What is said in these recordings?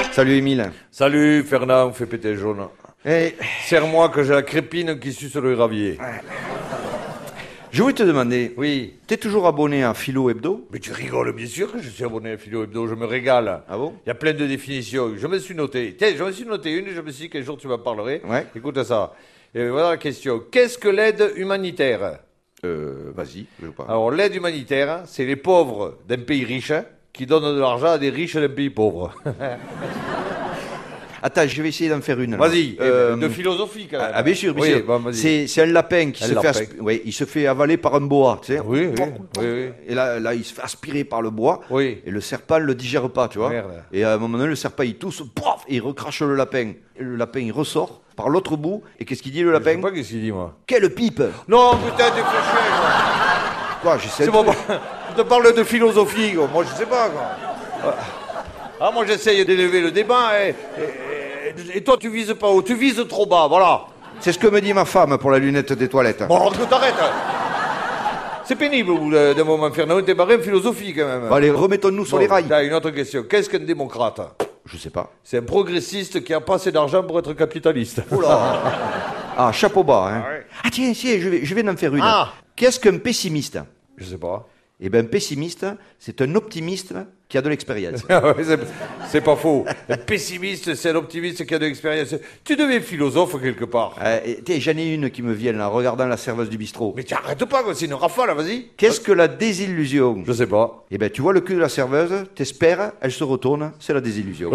Salut Émile. Salut Fernand, fais péter le jaune. Hey. Serre-moi que j'ai la crépine qui suce le gravier. Je voulais te demander, Oui. t'es toujours abonné à Philo Hebdo? Mais tu rigoles, bien sûr que je suis abonné à Philo Hebdo, je me régale. Ah bon? Il y a plein de définitions. Je me suis noté. Tiens, je me suis noté une et je me suis dit qu'un jour tu m'en parlerais. Ouais. Écoute ça. Et voilà la question. Qu'est-ce que l'aide humanitaire? Vas-y, je veux pas. Alors, l'aide humanitaire, c'est les pauvres d'un pays riche qui donnent de l'argent à des riches d'un pays pauvre. Attends, je vais essayer d'en faire une. alors. Vas-y, de philosophie quand même. Ah bien sûr, bien Oui, sûr. bon, vas-y. C'est un lapin qui Un se lapin. fait il se fait avaler par un boa, tu sais. Oui. Et là, il se fait aspirer par le bois. Oui. Et le serpent le digère pas, tu vois. Merde. Et à un moment donné, le serpent il tousse, pof, et il recrache le lapin. Et le lapin il ressort par l'autre bout. Et qu'est-ce qu'il dit le Je sais lapin? pas qu'est-ce qu'il dit, moi. Quelle pipe! Non, putain, t'es fait chier, quoi. Quoi, j'essaie C'est de... bon, je te parle de philosophie, quoi. Moi je sais pas, quoi. Ah, moi j'essaye d'élever le débat, et toi tu vises pas haut, tu vises trop bas, voilà. C'est ce que me dit ma femme pour la lunette des toilettes. Bon, alors que t'arrêtes. C'est pénible au bout d'un moment, Fernand, t'es barré en philosophie quand même. Bon, allez, remettons-nous sur les rails. T'as une autre question. Qu'est-ce qu'un démocrate? Je sais pas. C'est un progressiste qui a pas assez d'argent pour être capitaliste. Oula. Ah, chapeau bas, hein. Ah ouais. Ah tiens, si, je vais en faire une. Ah. Qu'est-ce qu'un pessimiste? Je sais pas. Eh bien, un pessimiste, c'est un optimiste qui a de l'expérience. Ah ouais, c'est pas faux. Un pessimiste, c'est un optimiste qui a de l'expérience. Tu deviens philosophe quelque part. Tiens, j'en ai une qui me vient là, en regardant la serveuse du bistrot. Mais t'arrêtes pas, quoi, c'est une rafale, vas-y. Qu'est-ce que la désillusion? Je sais pas. Eh bien, tu vois le cul de la serveuse, t'espères, elle se retourne, c'est la désillusion.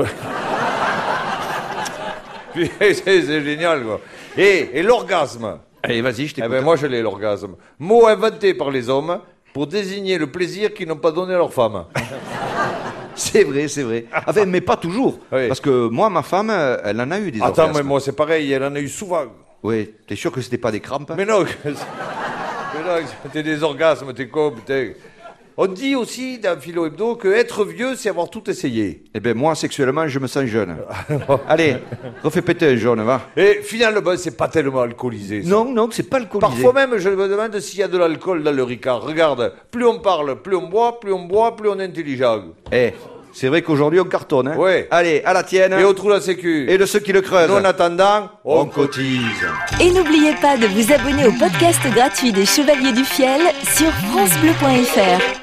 Puis, c'est génial, quoi. Et l'orgasme. Allez, vas-y, je Eh t'écoute. ben moi je l'ai, l'orgasme. Mot inventé par les hommes pour désigner le plaisir qu'ils n'ont pas donné à leur femme. C'est vrai, c'est vrai. Enfin, mais pas toujours. Oui. Parce que moi, ma femme, elle en a eu des Attends, orgasmes. mais moi c'est pareil, elle en a eu souvent. Oui, t'es sûr que c'était pas des crampes? Mais non, t'es des orgasmes, t'es con, putain. On dit aussi dans Philo Hebdo que être vieux, c'est avoir tout essayé. Eh bien, moi, sexuellement, je me sens jeune. Allez, refais péter un jaune, va. Et finalement, c'est pas tellement alcoolisé. ça. Non, c'est pas alcoolisé. Parfois même, je me demande s'il y a de l'alcool dans le Ricard. Regarde, plus on parle, plus on boit, plus on est intelligent. Eh, c'est vrai qu'aujourd'hui, on cartonne, hein. Ouais. Allez, à la tienne. Et on trouve la sécu. Et de ceux qui le creusent. Nous, en attendant, On cotise. Et n'oubliez pas de vous abonner au podcast gratuit des Chevaliers du Fiel sur francebleu.fr.